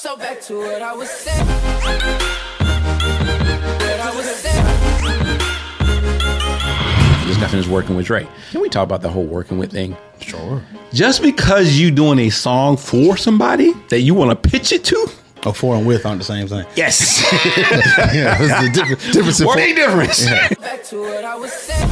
So back to what I was saying. Just got finished working with Dre. Can we talk about the whole working with thing? Sure. Just because you doing a song for somebody that you want to pitch it to? Oh, for and with aren't the same thing. Yes. Yeah, it's the difference. Working difference. Yeah. Back to what I was saying.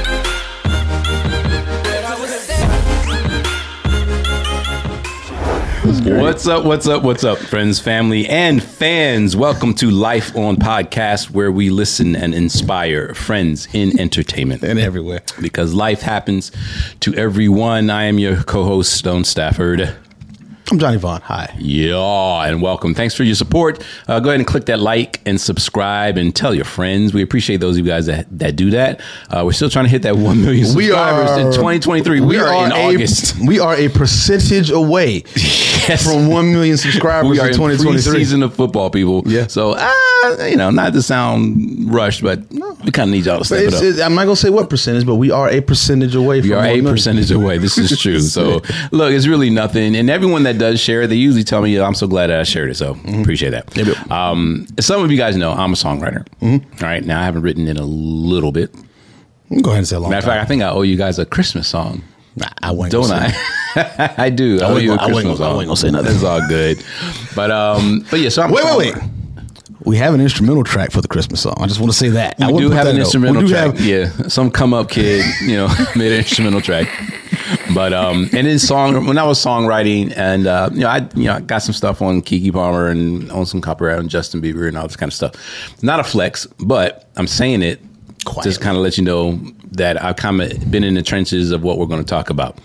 What's up, friends, family, and fans? Welcome to Life On Podcast, where we listen and inspire friends in entertainment. And everywhere. Because life happens to everyone. I am your co-host, Stone Stafford. I'm Johnny Vaughn. Hi. Yeah, and welcome. Thanks for your support. Go ahead and click that like and subscribe and tell your friends. We appreciate those of you guys that do that. We're still trying to hit that 1 million subscribers in 2023. We are in August. We are a percentage away from 1 million subscribers we are in 2023. Season of football, people. Yeah. So, not to sound rushed, but we kind of need y'all to step it up. I'm not going to say what percentage, but we are a percentage away from 1 million. We are a percentage away. This is true. So, look, it's really nothing. And everyone that does share it, they usually tell me, I'm so glad that I shared it. So, appreciate that. Some of you guys know I'm a songwriter. All right. Now, I haven't written in a little bit. Go ahead and say a long Matter of fact, I think I owe you guys a Christmas song. I wouldn't. Don't I? I do. I owe you a Christmas song. I wasn't going to say nothing. That's all good. But yeah, so I'm Wait. We have an instrumental track for the Christmas song. I just want to say that. We do have an instrumental track. Yeah, some come up kid, made an instrumental track. But and then when I was songwriting, and I got some stuff on Keke Palmer and on some copyright on Justin Bieber and all this kind of stuff. Not a flex, but I'm saying it quietly, just kind of let you know that I've kind of been in the trenches of what we're going to talk about.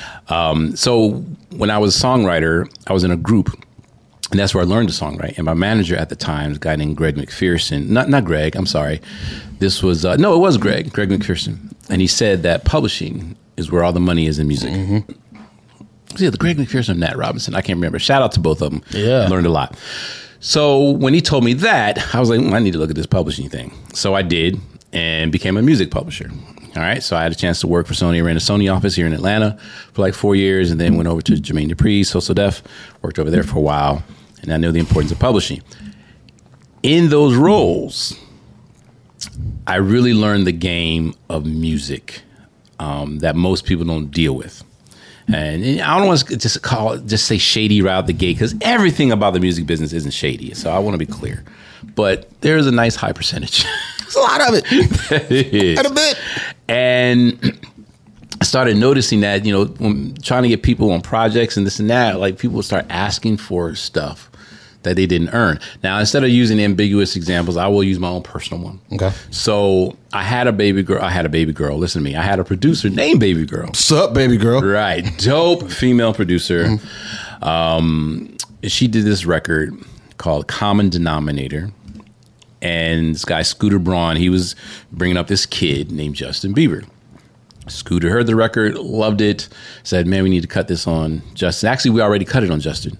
So when I was a songwriter, I was in a group. And that's where I learned to songwrite. And my manager at the time, a guy named Greg McPherson. Not Greg, I'm sorry. This was, it was Greg McPherson. And he said that publishing is where all the money is in music. So yeah, the Greg McPherson and Nat Robinson, I can't remember. Shout out to both of them. Yeah. Learned a lot. So when he told me that, I was like, I need to look at this publishing thing. So I did and became a music publisher. All right. So I had a chance to work for Sony. I ran a Sony office here in Atlanta for like 4 years and then went over to Jermaine Dupri, So Def, worked over there for a while. And I know the importance of publishing. In those roles, I really learned the game of music that most people don't deal with. And I don't want to just say shady right out the gate, because everything about the music business isn't shady. So I want to be clear. But there's a nice high percentage. There's a lot of it. Quite a bit. And I started noticing that, when trying to get people on projects and this and that, like people would start asking for stuff that they didn't earn. Now, instead of using ambiguous examples, I will use my own personal one. Okay. So I had a baby girl. Listen to me. I had a producer named Baby Girl. What's up, Baby Girl? Right. Dope female producer. She did this record called Common Denominator. And this guy, Scooter Braun, he was bringing up this kid named Justin Bieber. Scooter heard the record, loved it, said, man, we need to cut this on Justin. Actually, we already cut it on Justin.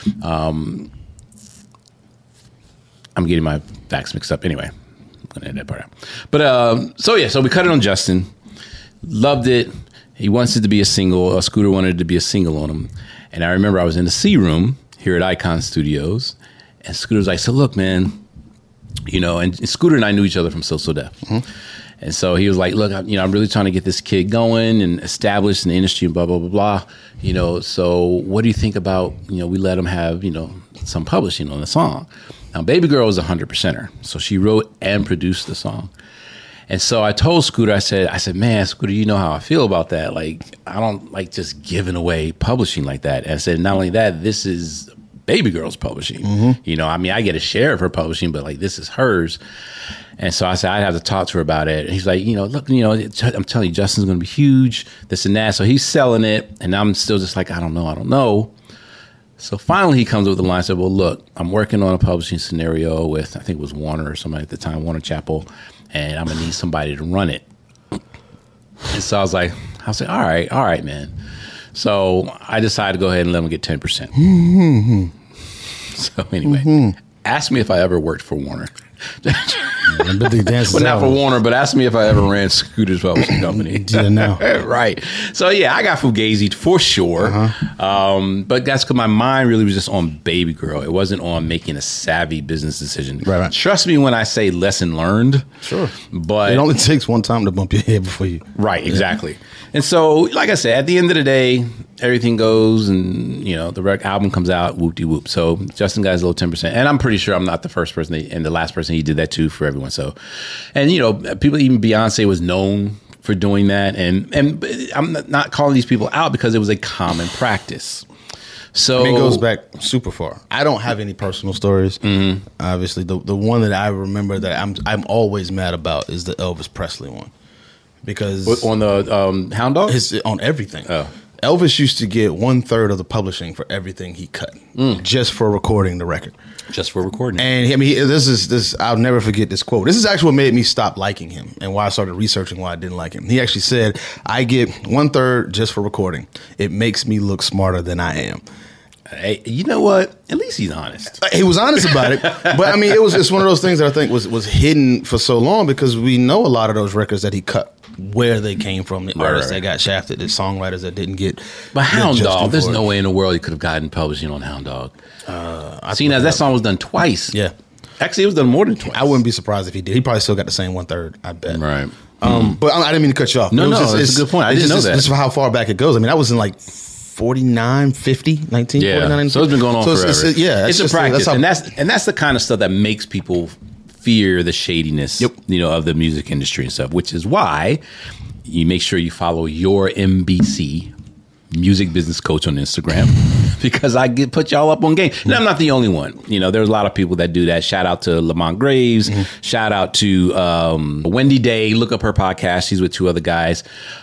I'm getting my facts mixed up. Anyway, I'm going to edit that part out. But so we cut it on Justin. Loved it. He wants it to be a single. Scooter wanted it to be a single on him. And I remember I was in the C room here at Icon Studios. And Scooter was like, so look, man, and Scooter and I knew each other from So Def. And so he was like, look, I'm really trying to get this kid going and established in the industry and blah, blah, blah, blah. So what do you think about, we let him have, some publishing on the song. Now, Baby Girl was 100%er. So she wrote and produced the song. And so I told Scooter, I said, man, Scooter, you know how I feel about that. Like, I don't like just giving away publishing like that. And I said, not only that, this is Baby Girl's publishing. I get a share of her publishing, but like this is hers. And so I said, I'd have to talk to her about it. And he's like, look, I'm telling you, Justin's going to be huge, this and that. So he's selling it. And I'm still just like, I don't know. So finally he comes up with the line, said, well, look, I'm working on a publishing scenario with, I think it was Warner or somebody at the time, Warner Chappell, and I'm going to need somebody to run it. And so I was like, all right, man. So I decided to go ahead and let him get 10%. So anyway, ask me if I ever worked for Warner. But the dance But not for Warner, but ask me if I ever ran Scooter's Publishing Company. Yeah, no. Right. So, yeah, I got Fugazi for sure. But that's because my mind really was just on Baby Girl. It wasn't on making a savvy business decision. Right. Trust me when I say lesson learned. Sure. But it only takes one time to bump your head before you. Right, exactly. And so, like I said, at the end of the day, everything goes and, the album comes out, whoop-de-whoop. So Justin got his little 10%. And I'm pretty sure I'm not the first person and the last person he did that to for everyone. So, and, people, even Beyonce was known for doing that. And I'm not calling these people out because it was a common practice. So it goes back super far. I don't have any personal stories. Mm-hmm. Obviously, the one that I remember that I'm always mad about is the Elvis Presley one. Because on the Hound Dog? It's on everything. Oh. Elvis used to get 1/3 of the publishing for everything he cut, just for recording the record. Just for recording. And I mean, this I'll never forget this quote. This is actually what made me stop liking him and why I started researching why I didn't like him. He actually said, "I get 1/3 just for recording. It makes me look smarter than I am." Hey, you know what? At least he's honest. He was honest about it, but I mean, it's one of those things that I think was hidden for so long because we know a lot of those records that he cut, where they came from, the artists that got shafted, the songwriters that didn't get. But Hound Dog, there's no way in the world he could have gotten publishing on Hound Dog. That song was done twice. Yeah, actually, it was done more than twice. I wouldn't be surprised if he did. He probably still got the same 1/3. I bet. Right. But I didn't mean to cut you off. No, it's a good point. I didn't know that. This is how far back it goes. I mean, that was in like 49, 50, 1949. Yeah. So it's been going on forever. It's a practice, and that's the kind of stuff that makes people fear the shadiness, of the music industry and stuff. Which is why you make sure you follow your MBC music business coach on Instagram because I put y'all up on game. And I'm not the only one. There's a lot of people that do that. Shout out to Lamont Graves. Shout out to Wendy Day. Look up her podcast. She's with two other guys.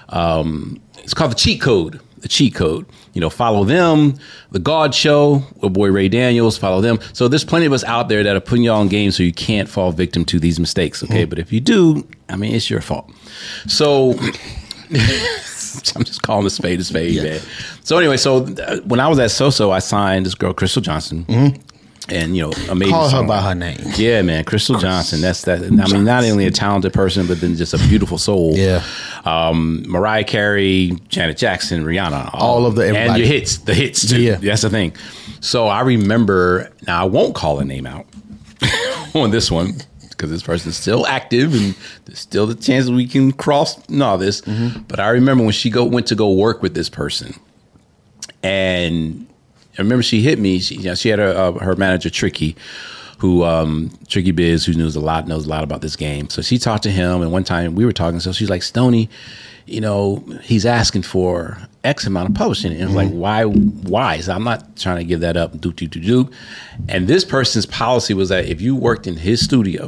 It's called The Cheat Code. The Cheat Code. Follow them. The God Show with boy Ray Daniels. Follow them. So there's plenty of us out there that are putting y'all on game so you can't fall victim to these mistakes. Okay, but if you do, I mean, it's your fault. So I'm just calling a spade, man. So anyway, when I was at So-So, I signed this girl, Crystal Johnson. And amazing. Call her by her name. Yeah, man, Crystal Johnson. That's that. I mean, not only a talented person, but then just a beautiful soul. Yeah. Mariah Carey, Janet Jackson, Rihanna, all of everybody. And the hits too. Yeah. That's the thing. So I remember. Now I won't call her name out on this one because this person's still active and there's still the chance we can cross all this. But I remember when she went to go work with this person, and I remember she hit me. She had her manager Tricky, Tricky Biz, who knows a lot about this game. So she talked to him, and one time we were talking. So she's like, Stoney, he's asking for X amount of publishing, and I was like, why? So I'm not trying to give that up. Do. And this person's policy was that if you worked in his studio,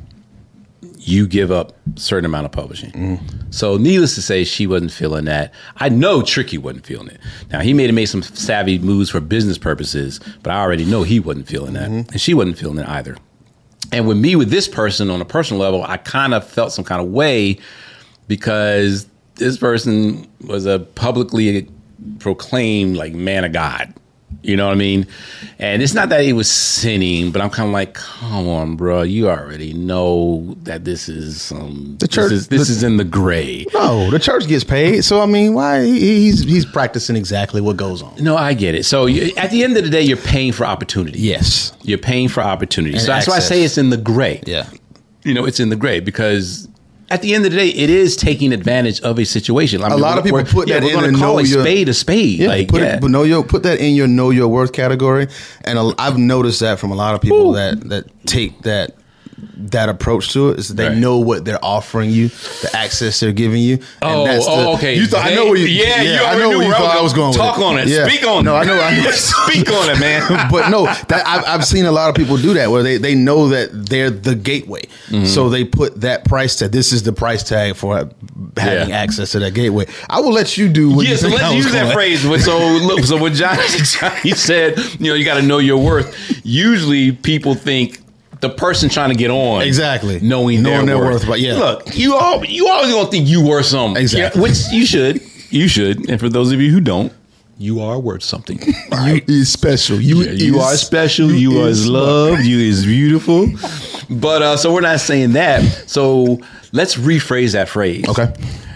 you give up a certain amount of publishing. So needless to say, she wasn't feeling that. I know Tricky wasn't feeling it. Now, he may have made some savvy moves for business purposes, but I already know he wasn't feeling that. And she wasn't feeling it either. And with this person on a personal level, I kind of felt some kind of way because this person was a publicly proclaimed man of God. You know what I mean? And it's not that he was sinning, but I'm kind of like, come on, bro. You already know that this is the church. This is in the gray. No, the church gets paid. So, I mean, why? He's practicing exactly what goes on. No, I get it. So, at the end of the day, you're paying for opportunity. Yes. You're paying for opportunity. And so, that's why I say it's in the gray. Yeah. It's in the gray because at the end of the day, it is taking advantage of a situation. I mean, a lot of people put that in and call a spade a spade. Yeah, put that in your know your worth category. And I've noticed that from a lot of people that take that approach to it is that they know what they're offering you, the access they're giving you. And okay. You thought I know where you. Yeah, you I know where you thought I was going. Talk on it. Yeah. Speak on it. No, I know. Speak on it, man. But no, I've seen a lot of people do that where they know that they're the gateway, so they put that price tag. This is the price tag for having access to that gateway. I will let you do. What you so let's use that phrase. So when Johnny said, you got to know your worth. Usually, people think the person trying to get on, exactly, knowing their worth. But look, you always gonna think you worth something, exactly, which you should. And for those of you who don't, you are worth something. You is special. You are special. You are loved. You is beautiful. But so we're not saying that. So let's rephrase that phrase. Okay.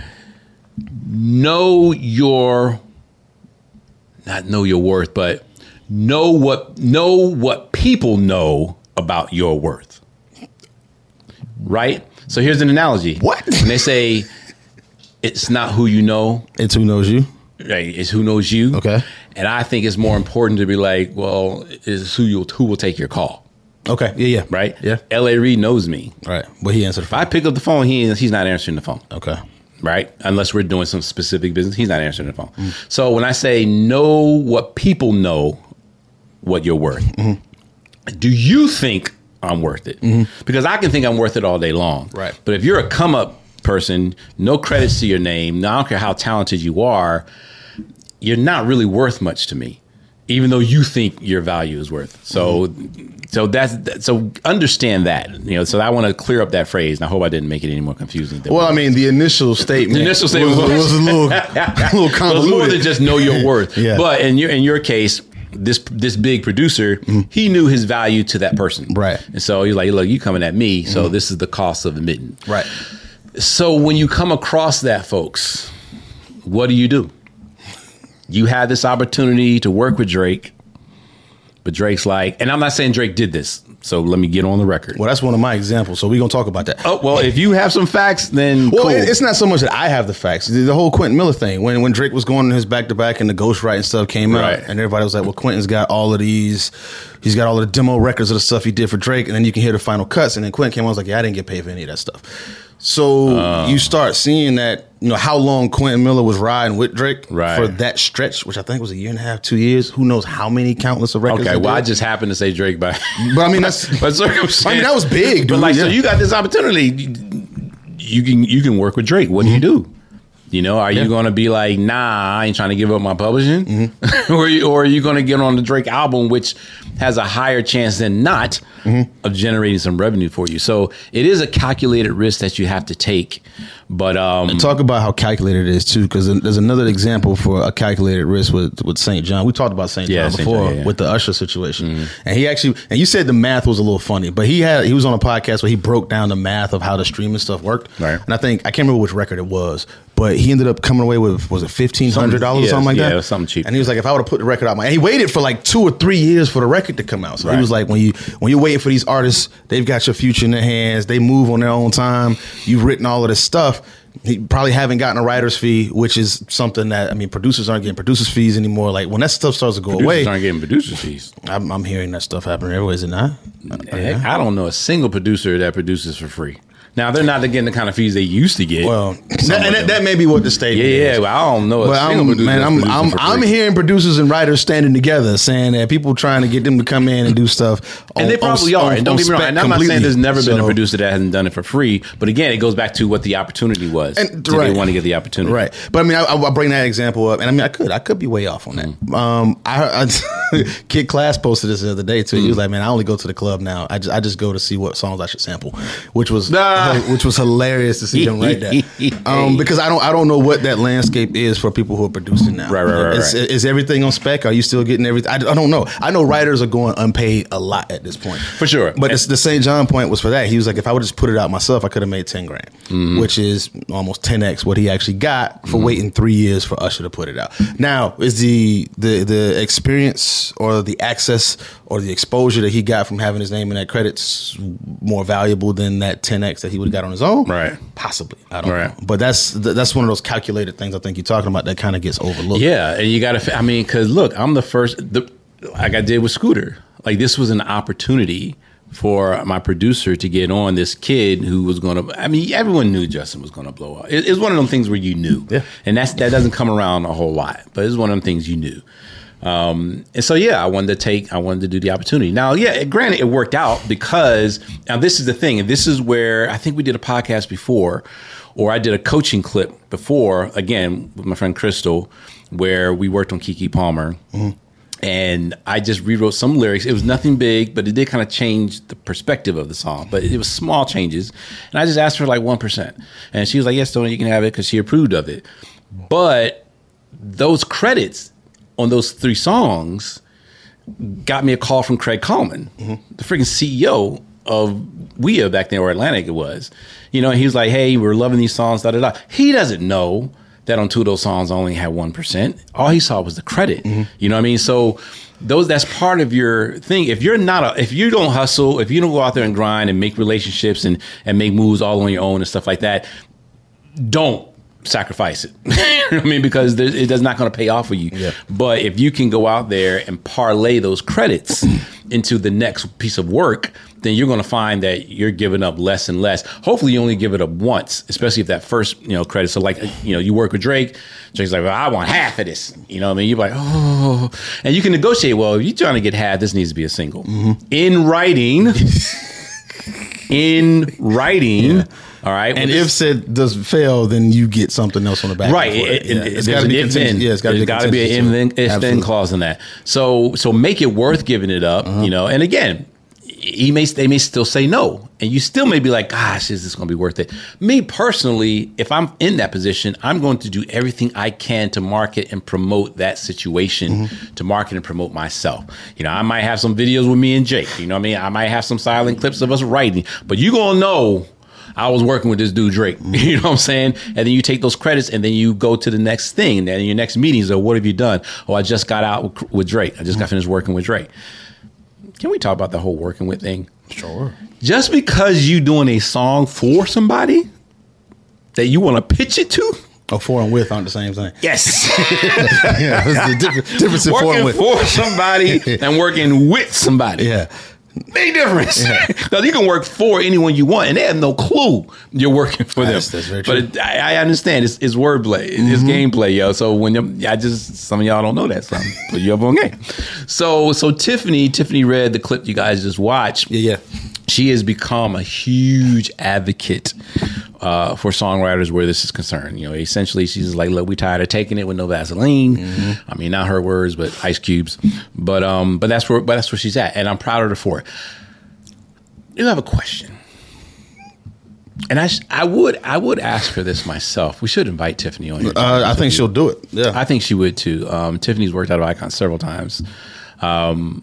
Not know your worth, but know what people know about your worth. Right? So here's an analogy. What? When they say it's not who you know, It's who knows you. right? It's who knows you. Okay. And I think it's more important to be like, well, is who will take your call. Okay. Yeah. Right? Yeah. L.A. Reid knows me. Right. But he answered the If I pick up the phone, he's not answering the phone. Okay. Right? Unless we're doing some specific business, he's not answering the phone. So when I say know what people know what you're worth, do you think I'm worth it? Because I can think I'm worth it all day long. Right. But if you're a come up person, no credits to your name, I don't care how talented you are, you're not really worth much to me, even though you think your value is worth. So so understand that, so I want to clear up that phrase, and I hope I didn't make it any more confusing. Well, I mean, the initial statement. The initial statement was a little convoluted. Well, it's more than just know your worth. Yeah. But in your case, this big producer, he knew his value to that person. Right. And so he's like, look, you coming at me, so this is the cost of admitting. Right. So when you come across that, folks, what do? You had this opportunity to work with Drake, but Drake's like, and I'm not saying Drake did this, so let me get on the record. Well, that's one of my examples, so we're going to talk about that. Oh, well, if you have some facts, then Well, cool. it's not so much that I have the facts. The whole Quentin Miller thing, when Drake was going on his back-to-back and the ghostwriting stuff came Right. out, and everybody was like, well, Quentin's got all of these, he's got all of the demo records of the stuff he did for Drake, and then you can hear the final cuts, and then Quentin came on and was like, yeah, I didn't get paid for any of that stuff. So you start seeing that, how long Quentin Miller was riding with Drake Right. for that stretch, which I think was a year and a half, 2 years. Who knows how many countless of records. Okay, he well, I did. just happened to say Drake by But I mean, that's. by circumstance. I mean, that was big, dude. But like, so Yeah. you got this opportunity. You can work with Drake. What do you do? Are you going to be like, nah, I ain't trying to give up my publishing? or are you going to get on the Drake album, which has a higher chance than not of generating some revenue for you? So it is a calculated risk that you have to take. But Talk about how calculated it is too, because there's another example for a calculated risk with St. John. We talked about St. John St. before John, yeah. with the Usher situation, and he actually, and you said the math was a little funny, but he was on a podcast where he broke down the math of how the streaming stuff worked. Right. And I can't remember which record it was, but he ended up coming away with, was it $1,500 or something like that? Yeah, it was something cheap. And he was like, if I would have put the record out, and he waited for like 2 or 3 years for the record to come out. So he Right. was like, when you're waiting for these artists, they've got your future in their hands. They move on their own time. You've written all of this stuff. He probably haven't gotten a writer's fee, which is something that, producers aren't getting producers fees anymore. Like when that stuff starts to go producers away, aren't getting producers fees. I'm hearing that stuff happening everywhere, is it not? Heck, I don't know a single producer that produces for free. Now, they're not getting the kind of fees they used to get. Well, Some of them. that may be what the statement is. Yeah, well, I don't know a But single producer that's producing for I'm free. hearing producers and writers standing together saying that people trying to get them to come in and do stuff. And they probably are. And don't get me wrong. And I'm not saying there's never been a producer. producer that hasn't done it for free. But again, it goes back to what the opportunity was. And- Did right. they want to get the opportunity? Right. But I bring that example up, and I could be way off on that. Kid Class posted this the other day too. He was like, man, I only go to the club now. I just go to see what songs I should sample, which was hilarious to see him write that. Because I don't know what that landscape is for people who are producing now. Right. Is everything on spec? Are you still getting everything? I don't know. I know writers are going unpaid a lot at this point. For sure. But the St. John point was for that. He was like, if I would just put it out myself, I could have made $10,000, which is almost 10x what he actually got for waiting 3 years for Usher to put it out. Now, is the experience or the access or the exposure that he got from having his name in that credits more valuable than that 10x that he would have got on his own? Right. Possibly. I don't Right. know. But that's one of those calculated things I think you're talking about that kind of gets overlooked. Yeah, and you got to. Because look, I'm the first. Like I did with Scooter. Like this was an opportunity for my producer to get on this kid who was going to. Everyone knew Justin was going to blow up. It's one of them things where you knew. Yeah. And that doesn't come around a whole lot, but it's one of them things you knew. And so, I wanted to do the opportunity. Now, granted, it worked out because now this is the thing, and this is where I think we did a podcast before, or I did a coaching clip before, again, with my friend Crystal, where we worked on Keke Palmer. And I just rewrote some lyrics. It was nothing big, but it did kind of change the perspective of the song. But it was small changes. And I just asked for like 1%. And she was like, yes, Tony, you can have it, because she approved of it. But those credits on those 3 songs got me a call from Craig Coleman, the freaking CEO of WEA back then, or Atlantic it was. You know, he was like, hey, we're loving these songs, da da da. He doesn't know that on 2 of those songs I only had 1%. All he saw was the credit. You know what I mean? So that's part of your thing. If you don't hustle, if you don't go out there and grind and make relationships and make moves all on your own and stuff like that, don't sacrifice it. You know what I mean? Because it's not going to pay off for you. Yeah. But if you can go out there and parlay those credits into the next piece of work, then you're going to find that you're giving up less and less. Hopefully you only give it up once, especially if that first, credit. So like, you work with Drake. Drake's like, well, I want half of this. You know what I mean? You're like, oh. And you can negotiate, well, if you're trying to get half, this needs to be a single. In writing. Yeah. All right. And if said does fail, then you get something else on the back. Right. It's got to be it's got to be an if-then clause in that. So make it worth giving it up, And again, they may still say no, and you still may be like, gosh, is this going to be worth it? Me personally, if I'm in that position, I'm going to do everything I can to market and promote that situation, to market and promote myself. I might have some videos with me and Jake. You know what I mean? I might have some silent clips of us writing, but you're going to know I was working with this dude, Drake. You know what I'm saying? And then you take those credits and then you go to the next thing. And then your next meetings are, what have you done? Oh, I just got out with Drake. I just got finished working with Drake. Can we talk about the whole working with thing? Sure. Just because you doing a song for somebody that you want to pitch it to? Oh, for and with aren't the same thing. Yes. Yeah, it's the difference in for and with. Working for somebody and working with somebody. Yeah. Big difference. Because you can work for anyone you want, and they have no clue you're working for them. That's very true. But I understand it's wordplay, it's gameplay, yo. So some of y'all don't know that, so I'm put you up on game. So Tiffany read the clip you guys just watched. Yeah. She has become a huge advocate for songwriters where this is concerned. Essentially, she's like, look, we tired of taking it with no Vaseline. I mean, not her words, but Ice Cube's. But that's where she's at, and I'm proud of her for it. You have a question, and I would ask her this myself. We should invite Tiffany on here. I think she'll do it. Yeah, I think she would too. Tiffany's worked out of Icon several times. The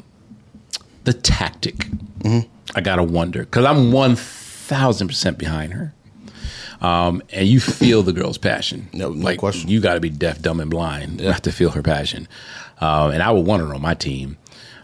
tactic. I gotta wonder, because I'm 1,000% behind her. And you feel the girl's passion. No question. You got to be deaf, dumb, and blind not to feel her passion. And I would want her on my team.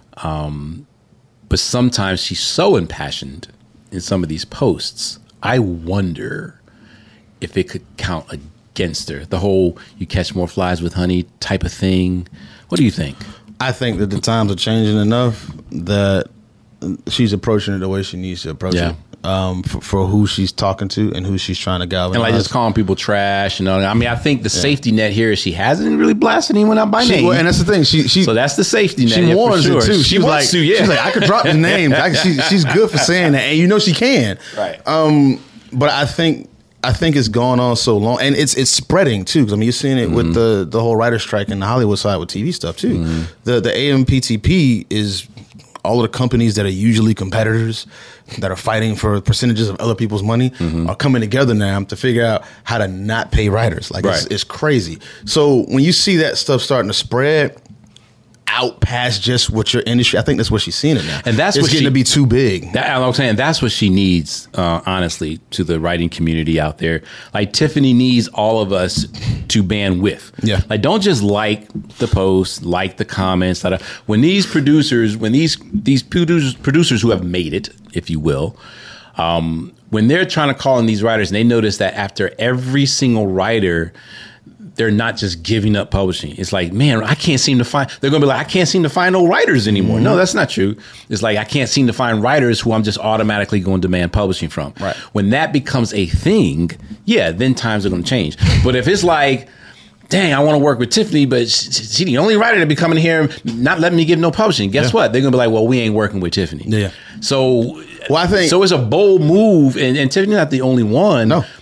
But sometimes she's so impassioned in some of these posts, I wonder if it could count against her. The whole "you catch more flies with honey" type of thing. What do you think? I think that the times are changing enough that she's approaching it the way she needs to approach it. For who she's talking to and who she's trying to galvanize. And like just calling people trash and all that. I mean, I think the safety net here is she hasn't really blasted anyone out by name. Well, and that's the thing. So that's the safety net. She warns it too. She wants to, yeah. She's like, I could drop the names. She's good for saying that, and she can. Right. But I think it's gone on so long, and it's spreading too. Because you're seeing it with the whole writer's strike in the Hollywood side with TV stuff too. The AMPTP is all of the companies that are usually competitors that are fighting for percentages of other people's money are coming together now to figure out how to not pay writers. It's crazy. So when you see that stuff starting to spread out past just what your industry, I think that's what she's seeing it now. And that's it's what getting to be too big. I'm saying that's what she needs, honestly, to the writing community out there. Like Tiffany needs all of us to band with. Yeah. Like don't just like the post, like the comments. When these producers, producers who have made it, if you will, when they're trying to call in these writers and they notice that after every single writer, they're not just giving up publishing. It's like, man, I can't seem to find, they're going to be like, I can't seem to find no writers anymore. No, that's not true. It's like, I can't seem to find writers who I'm just automatically going to demand publishing from. Right. When that becomes a thing, then times are going to change. But if it's like, dang, I want to work with Tiffany, but she's the only writer to be coming here not letting me give no publishing. Guess what? They're going to be like, well, we ain't working with Tiffany. Yeah. So, I think so it's a bold move, and Tiffany's not the only one. No.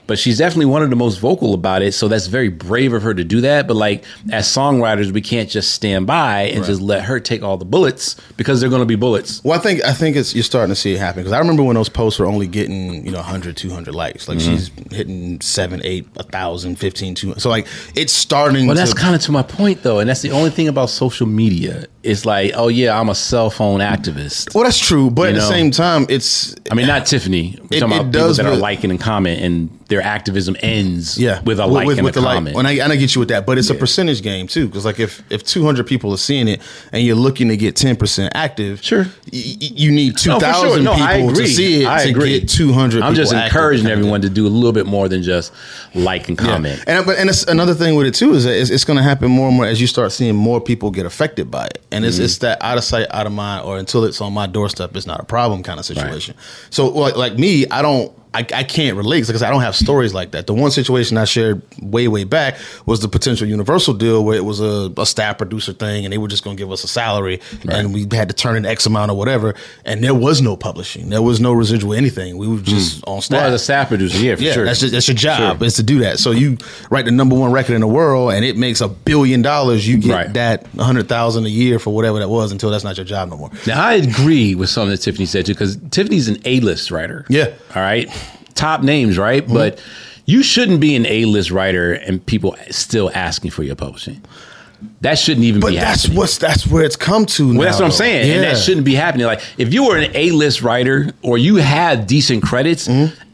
but she's definitely one of the most vocal about it. So that's very brave of her to do that. But like as songwriters, we can't just stand by and just let her take all the bullets because they're going to be bullets. Well, I think it's you're starting to see it happen because I remember when those posts were only getting 100, 200 likes. Like she's hitting 7, 8, 1,000, 15, 200. So like it's starting. Well, that's kind of to my point though, and that's the only thing about social media. It's like, oh yeah, I'm a cell phone activist. Well, that's true, but at the same time, it's. I mean, not Tiffany. We're talking about people that are liking and comment, and their activism ends with a like and a comment. And I get you with that, but it's a percentage game too. Because like if 200 people are seeing it and you're looking to get 10% active, sure, you need 2,000 people to see it to get 200. I'm just encouraging everyone to do a little bit more than just like and comment. Yeah. And it's another thing with it too is that it's going to happen more and more as you start seeing more people get affected by it. And it's that out of sight, out of mind, or until it's on my doorstep, it's not a problem kind of situation. Right. So like me, I can't relate because I don't have stories like that. The one situation I shared way back was the potential Universal deal where it was a staff producer thing and they were just going to give us a salary and we had to turn in X amount or whatever. And there was no publishing. There was no residual anything. We were just on staff. Well, as a staff producer, for sure. That's your job is to do that. So you write the #1 record in the world and it makes $1 billion. You get that $100,000 a year for whatever that was until that's not your job no more. Now, I agree with something that Tiffany said too because Tiffany's an A-list writer. Yeah. All right. Top names, right? Mm-hmm. But you shouldn't be an A-list writer and people still asking for your publishing. That shouldn't even be happening. That's where it's come to now. Well, that's what I'm saying. Yeah. And that shouldn't be happening. Like, if you were an A-list writer or you had decent credits,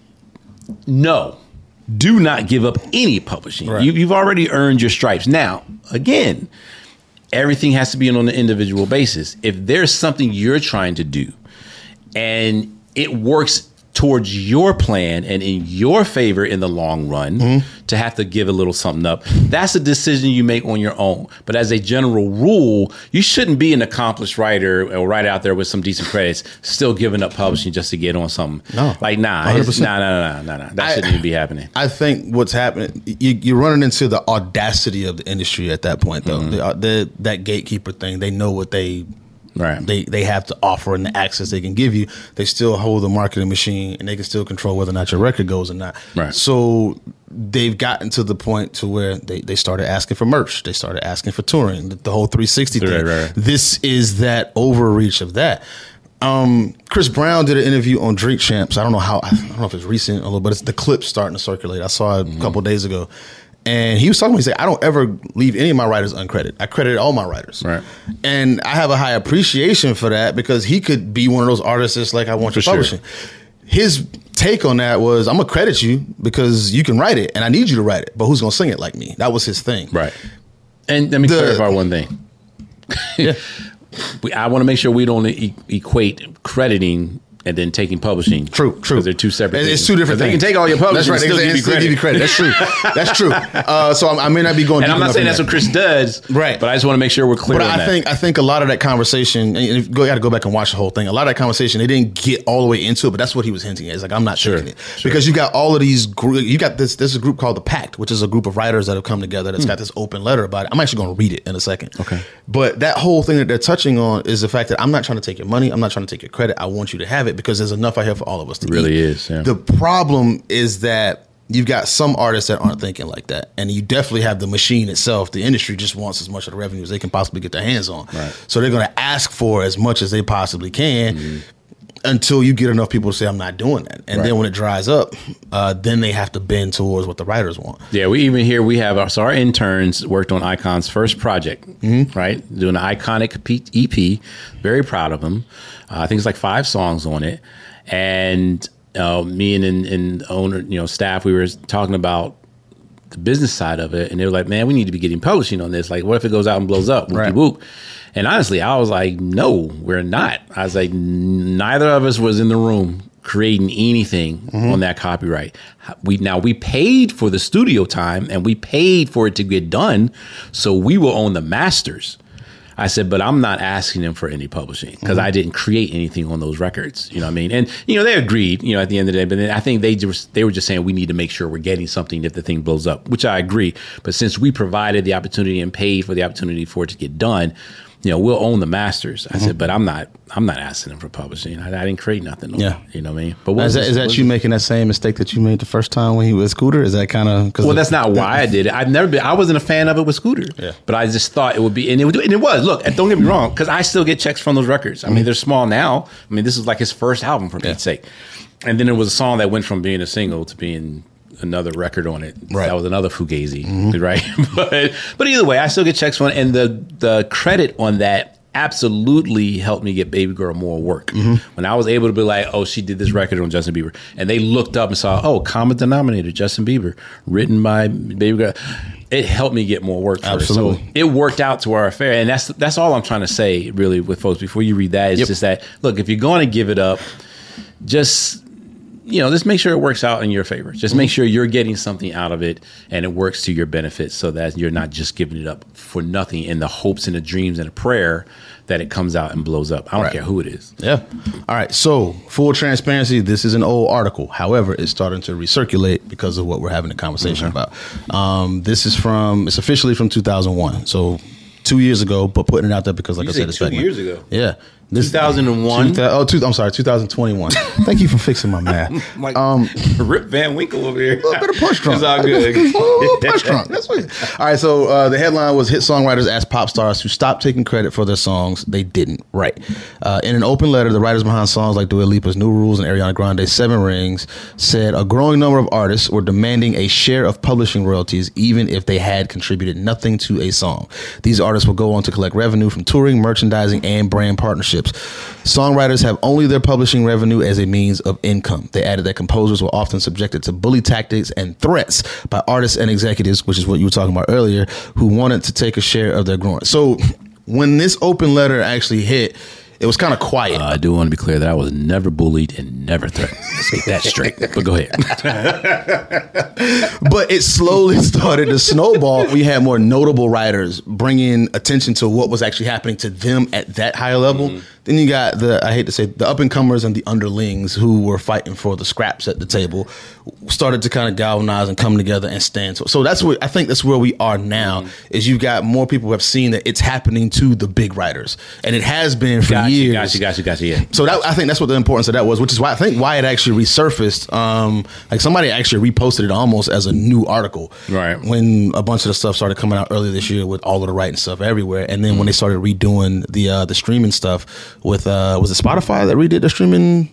no, do not give up any publishing. Right. You've already earned your stripes. Now, again, everything has to be on an individual basis. If there's something you're trying to do and it works towards your plan and in your favor in the long run, to have to give a little something up, that's a decision you make on your own. But as a general rule, you shouldn't be an accomplished writer or writer out there with some decent credits still giving up publishing just to get on something. No. Like, nah. That shouldn't even be happening. I think what's happening, you're running into the audacity of the industry at that point, though. That gatekeeper thing, they know what they have to offer and the access they can give you. They still hold the marketing machine and they can still control whether or not your record goes or not. Right. So they've gotten to the point to where they started asking for merch. They started asking for touring, the whole 360 thing. Right. This is that overreach of that. Chris Brown did an interview on Drink Champs. I don't know if it's recent or a little, but it's the clip's starting to circulate. I saw it a couple of days ago. And he was talking to me, he said, I don't ever leave any of my writers uncredited. I credit all my writers. Right. And I have a high appreciation for that because he could be one of those artists that's like, I want your publishing. His take on that was, I'm going to credit you because you can write it and I need you to write it, but who's going to sing it like me? That was his thing. Right. And let me clarify one thing. I want to make sure we don't equate crediting and then taking publishing. True. Because they're two separate things. It's two different things. They can take all your publishing. That's right. They can still give you credit. That's true. That's true. So I may not be going. And I'm not saying that's what Chris does. Right. But I just want to make sure we're clear on that. I think a lot of that conversation, and you got to go back and watch the whole thing. A lot of that conversation, they didn't get all the way into it, but that's what he was hinting at. It's like, I'm not thinking it. Because you got all of these, you got this, there's a group called The Pact, which is a group of writers that have come together that's got this open letter about it. I'm actually going to read it in a second. Okay. But that whole thing that they're touching on is the fact that I'm not trying to take your money. I'm not trying to take your credit. I want you to have it because there's enough out here for all of us to eat. Really is. Yeah. The problem is that you've got some artists that aren't thinking like that. And you definitely have the machine itself. The industry just wants as much of the revenue as they can possibly get their hands on. Right. So they're going to ask for as much as they possibly can until you get enough people to say, I'm not doing that. And then when it dries up, then they have to bend towards what the writers want. Yeah, we even here, we have our interns worked on Icon's first project, right? Doing an Iconic EP. Very proud of them. I think it's like 5 songs on it. And me and owner, staff, we were talking about the business side of it, and they were like, "Man, we need to be getting publishing on this. Like, what if it goes out and blows up?" Whoopty whoop. And honestly, I was like, "No, we're not." I was like, neither of us was in the room creating anything on that copyright. We paid for the studio time and we paid for it to get done, so we will own the masters. I said, but I'm not asking them for any publishing because I didn't create anything on those records. You know what I mean? And, they agreed, at the end of the day. But then I think they were just saying we need to make sure we're getting something if the thing blows up, which I agree. But since we provided the opportunity and paid for the opportunity for it to get done, we'll own the masters. I said, but I'm not asking them for publishing. I didn't create nothing. Yeah. You know what I mean? But Is that you making that same mistake that you made the first time when he was Scooter? Is that kind of... Well, that's not why I did it. I wasn't a fan of it with Scooter. Yeah. But I just thought it would be, and it was. Look, and don't get me wrong, because I still get checks from those records. I mean, they're small now. I mean, this is like his first album, for Pete's sake. And then there was a song that went from being a single to being another record on it. Right. That was another Fugazi, right? But either way, I still get checks from it, and the credit on that absolutely helped me get Baby Girl more work. When I was able to be like, oh, she did this record on Justin Bieber, and they looked up and saw, oh, common denominator, Justin Bieber, written by Baby Girl. It helped me get more work for Absolutely. her. So it worked out to our affair, and that's all I'm trying to say, really, with folks. Before you read that, it's just that, look, if you're going to give it up, just make sure it works out in your favor. Just make sure you're getting something out of it and it works to your benefit, so that you're not just giving it up for nothing in the hopes and the dreams and the prayer that it comes out and blows up. I don't care who it is. Yeah. All right. So, full transparency, this is an old article. However, it's starting to recirculate because of what we're having a conversation about. This is it's officially from 2001. So, 2 years ago, but putting it out there because, like I said, it's 2 years ago. Yeah. 2001. I'm sorry, 2021. Thank you for fixing my math. Rip Van Winkle over here. A little bit of punch drunk. It's all good. A little punch drunk. That's what. All right. So the headline was: hit songwriters ask pop stars who stopped taking credit for their songs they didn't write. In an open letter, the writers behind songs like Dua Lipa's New Rules and Ariana Grande's Seven Rings said a growing number of artists were demanding a share of publishing royalties, even if they had contributed nothing to a song. These artists will go on to collect revenue from touring, merchandising, and brand partnerships. Songwriters have only their publishing revenue as a means of income. They added that composers were often subjected to bully tactics and threats by artists and executives, which is what you were talking about earlier, who wanted to take a share of their growing. So when this open letter actually hit, it was kind of quiet. I do want to be clear that I was never bullied and never threatened. Let's get that straight. But go ahead. But it slowly started to snowball. We had more notable writers bringing attention to what was actually happening to them at that higher level. Then you got the up and comers and the underlings who were fighting for the scraps at the table, started to kind of galvanize and come together and stand. So I think that's where we are now. Is you've got more people who have seen that it's happening to the big writers, and it has been for years. Gotcha. Yeah. So I think that's what the importance of that was, which is why it actually resurfaced. Like somebody actually reposted it almost as a new article, right? When a bunch of the stuff started coming out earlier this year with all of the writing stuff everywhere, and then when they started redoing the streaming stuff with was it Spotify that redid the streaming?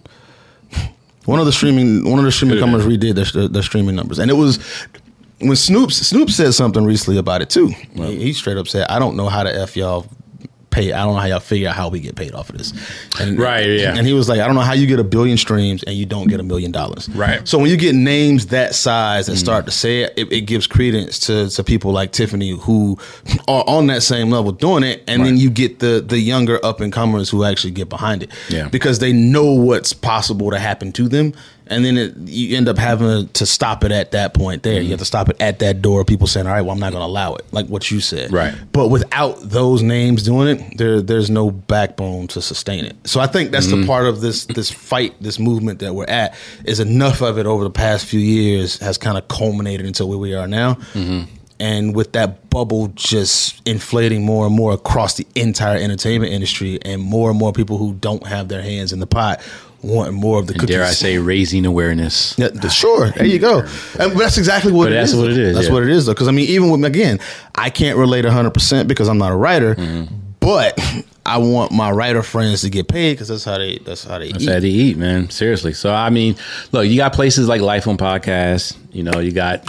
One of the streaming companies redid their streaming numbers, and it was when Snoop said something recently about it too. Well, he straight up said, "I don't know how to F y'all pay. I don't know how y'all figure out how we get paid off of this." And, right, yeah. And he was like, "I don't know how you get 1 billion streams and you don't get $1 million." Right. So when you get names that size and start to say it gives credence to people like Tiffany who are on that same level doing it, and then you get the younger up and comers who actually get behind it, because they know what's possible to happen to them. And then you end up having to stop it at that point there. You have to stop it at that door. People saying, all right, well, I'm not going to allow it, like what you said. Right. But without those names doing it, there's no backbone to sustain it. So I think that's the part of this fight, this movement that we're at, is enough of it over the past few years has kind of culminated into where we are now. And with that bubble just inflating more and more across the entire entertainment industry, and more people who don't have their hands in the pot wanting more of the cookies. Dare I say, raising awareness. Yeah, sure, there you go. And that's exactly what it is. That's what it is. That's what it is, though. Because I mean, even with, again, I can't relate 100% because I'm not a writer, but I want my writer friends to get paid because that's how they eat. That's how they eat, man. Seriously. So I mean, look, you got places like Life on Podcast. You know, you got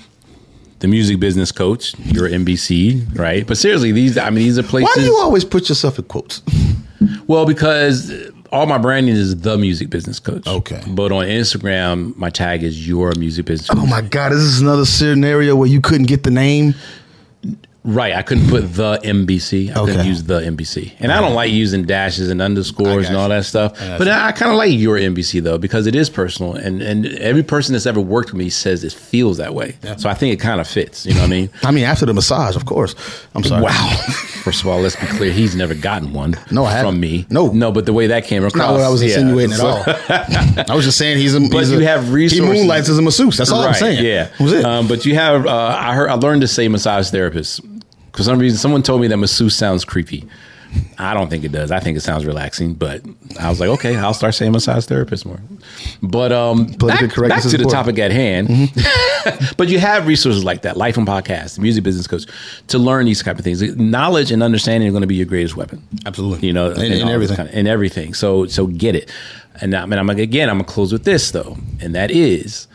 the Music Business Coach. You're NBC, right? But seriously, these are places. Why do you always put yourself in quotes? Well, because all my branding is the Music Business Coach. Okay. But on Instagram, my tag is Your Music Business Coach. Oh my God, is this another scenario where you couldn't get the name? Right, I couldn't put the MBC. I couldn't use the MBC. And I don't like using dashes and underscores and all that stuff. But I kind of like Your MBC, though, because it is personal. And every person that's ever worked with me says it feels that way. Yeah. So I think it kind of fits. You know what I mean? I mean, after the massage, of course. I'm sorry. Wow. First of all, let's be clear. He's never gotten one from me. No, but the way that came across. Not what I was insinuating at all. I was just saying you have resources. He moonlights as a masseuse. That's all I'm saying. Yeah. That was it. But you have, I learned to say massage therapist. For some reason, someone told me that masseuse sounds creepy. I don't think it does. I think it sounds relaxing, but I was like, okay, I'll start saying massage therapist more. But back to the topic at hand. Mm-hmm. But you have resources like that, Life on Podcast, Music Business Coach, to learn these type of things. Knowledge and understanding are going to be your greatest weapon. Absolutely. In everything. In everything. So get it. And I'm going to close with this, though, and that is,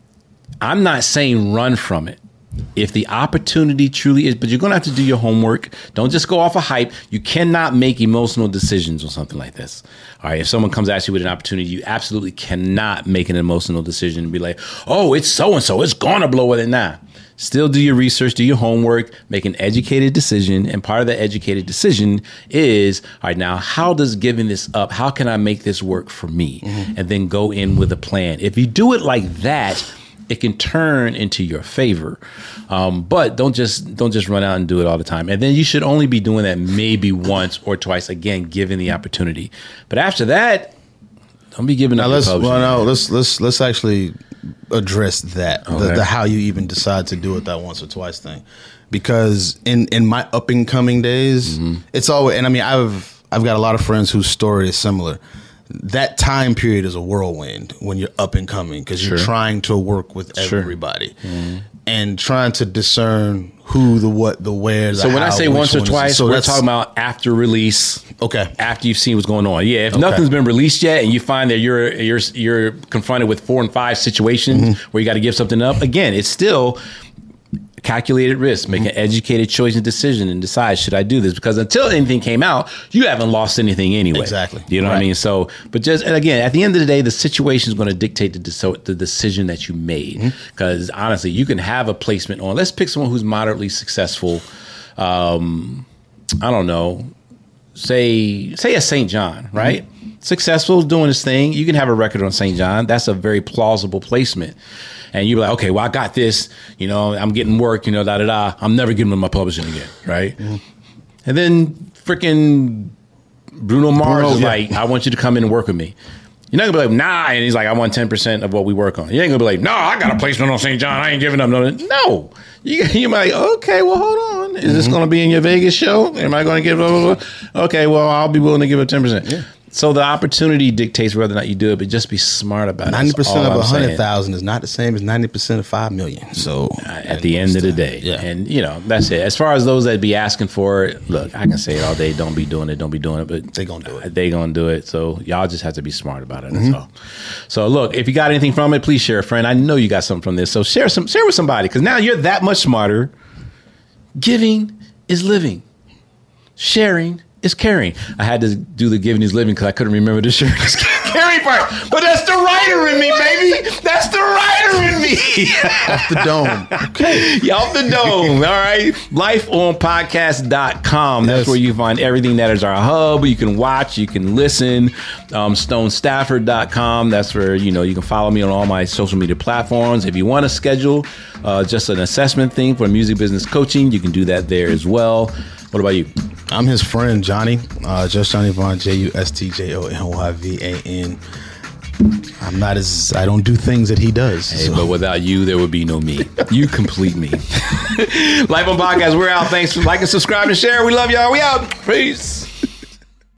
I'm not saying run from it. If the opportunity truly is, but you're going to have to do your homework. Don't just go off a hype. You cannot make emotional decisions on something like this. All right. If someone comes at you with an opportunity, you absolutely cannot make an emotional decision and be like, oh, it's so-and-so. It's going to blow with it. Nah. Still do your research, do your homework, make an educated decision. And part of the educated decision is, all right, now, how does giving this up, how can I make this work for me? Mm-hmm. And then go in with a plan. If you do it like that, it can turn into your favor. But don't just run out and do it all the time. And then you should only be doing that maybe once or twice, again, given the opportunity. But after that, don't be giving up. Let's actually address that, okay. the how you even decide to do it that once or twice thing. Because in my up and coming days, mm-hmm. it's always, and I mean, I've got a lot of friends whose story is similar. That time period is a whirlwind when you're up and coming, because you're trying to work with everybody and trying to discern who, the what, the where. So when I say once or twice, we're talking about after release. Okay. After you've seen what's going on. Yeah. If nothing's been released yet and you find that you're confronted with 4 and 5 situations where you got to give something up, again, it's still calculated risk. Make an educated choice and decision and decide, should I do this? Because until anything came out, you haven't lost anything anyway. Exactly. You know what I mean? So, but just, and again, at the end of the day, the situation is going to dictate the decision that you made. Because honestly, you can have a placement on, let's pick someone who's moderately successful. I don't know, say a St. John, right? Successful, doing his thing. You can have a record on St. John. That's a very plausible placement. And you're like, okay, well, I got this, I'm getting work, I'm never getting with my publishing again, right? And then freaking Bruno Mars is like, I want you to come in and work with me. You're not going to be like, nah. And he's like, I want 10% of what we work on. You ain't going to be like, no, I got a placement on St. John. I ain't giving up. No. You might, okay, well, hold on. Is this going to be in your Vegas show? Am I going to give blah, blah, blah? Okay, well, I'll be willing to give up 10%. Yeah. So the opportunity dictates whether or not you do it, but just be smart about it. 90% of 100,000 is not the same as 90% of 5 million. So at the end of the day, and that's it. As far as those that be asking for it, look, I can say it all day. Don't be doing it, but they gonna do it. They gonna do it. So y'all just have to be smart about it. That's all. So look, if you got anything from it, please share, friend. I know you got something from this, so share with somebody, because now you're that much smarter. Giving is living. Sharing is caring. I had to do the giving is living because I couldn't remember the sharing is caring part. But that's the writer in me, baby. That's the writer in me. Off the dome. Okay. Yeah, off the dome. All right. Lifeonpodcast.com. That's where you find everything that is our hub. You can watch, you can listen. StoneStafford.com. That's where, you can follow me on all my social media platforms. If you want to schedule just an assessment thing for music business coaching, you can do that there as well. What about you? I'm his friend, Johnny. Just Johnny Vaughn, JUSTJONYVAN. I don't do things that he does. Hey, but without you, there would be no me. You complete me. Life on Podcast, we're out. Thanks for liking, subscribing, and sharing. We love y'all. We out. Peace.